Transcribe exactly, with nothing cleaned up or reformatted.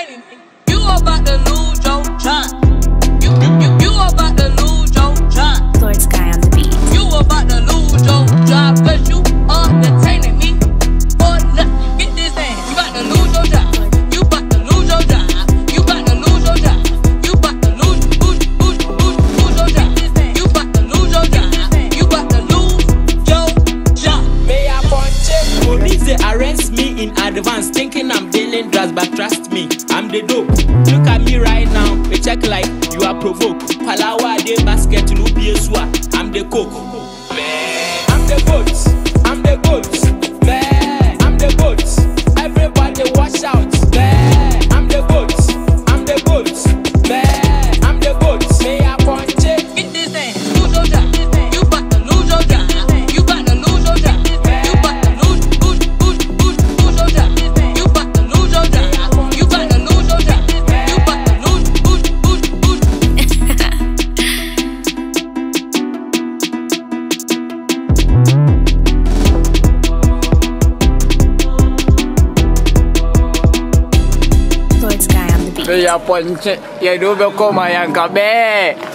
entertaining me. You about to lose your job. You, you, you, you about to lose your job. Lord Sky on the beat. You about to lose your job, cause you entertaining me. Or nothing. Get this thing. You about to lose your job. You about to lose your job. You about to lose your job. You about to lose, lose, lose, lose, lose your job. You about to lose your job. You about to lose your job. May I punch it? Police they arrest me in advance, thinking I'm dealing drugs, but trust me, I'm the dope. Look at me right now, they check like you are provoked. Palawa de basket no be swa. I'm the coke. I'm the goat. I'm the goat. I'm the goat. Everybody watch out. I'm the goat. I'm the goat. I'm the goat. May I punch it? Get this thing. Lose your job. You about to lose your job. You about to lose your job. You about to lose, lose, lose, lose, lose your job. You about to lose your job. You about to lose your job. You about to lose, lose, lose, lose. Lord Sky on the beat. Ya ponche, ya dube koma yang kabe.